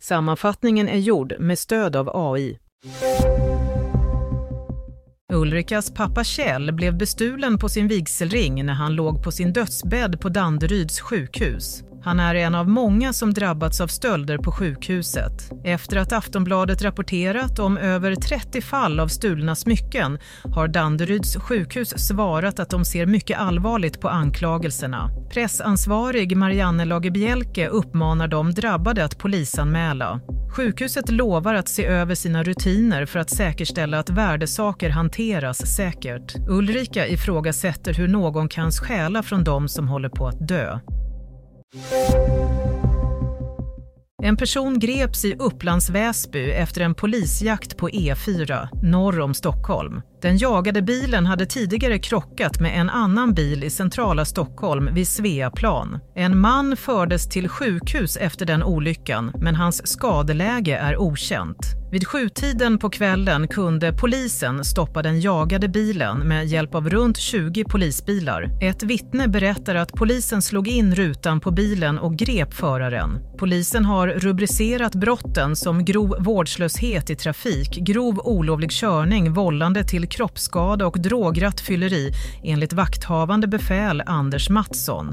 Sammanfattningen är gjord med stöd av AI. Ulrikas pappa Kjell blev bestulen på sin vigselring när han låg på sin dödsbädd på Danderyds sjukhus. Han är en av många som drabbats av stölder på sjukhuset. Efter att Aftonbladet rapporterat om över 30 fall av stulna smycken har Danderyds sjukhus svarat att de ser mycket allvarligt på anklagelserna. Pressansvarig Marianne Lagerbielke uppmanar de drabbade att polisanmäla. Sjukhuset lovar att se över sina rutiner för att säkerställa att värdesaker hanteras säkert. Ulrika ifrågasätter hur någon kan stjäla från dem som håller på att dö. En person greps i Upplands Väsby efter en polisjakt på E4 norr om Stockholm. Den jagade bilen hade tidigare krockat med en annan bil i centrala Stockholm vid Sveaplan. En man fördes till sjukhus efter den olyckan, men hans skadeläge är okänt. Vid 7-tiden på kvällen kunde polisen stoppa den jagade bilen med hjälp av runt 20 polisbilar. Ett vittne berättar att polisen slog in rutan på bilen och grep föraren. Polisen har rubricerat brotten som grov vårdslöshet i trafik, grov olovlig körning, vållande till kroppsskada och drograttfylleri enligt vakthavande befäl Anders Mattsson.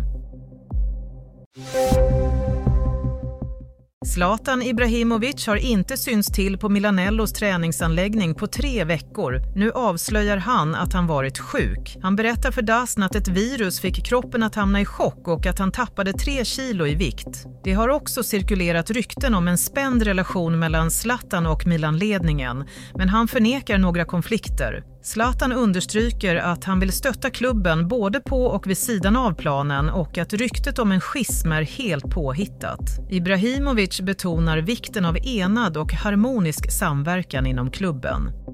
Zlatan Ibrahimovic har inte synts till på Milanellos träningsanläggning på 3 veckor. Nu avslöjar han att han varit sjuk. Han berättar för DAZN att ett virus fick kroppen att hamna i chock och att han tappade 3 kilo i vikt. Det har också cirkulerat rykten om en spänd relation mellan Zlatan och Milanledningen, men han förnekar några konflikter. Zlatan understryker att han vill stötta klubben både på och vid sidan av planen och att ryktet om en schism är helt påhittat. Ibrahimovic betonar vikten av enad och harmonisk samverkan inom klubben.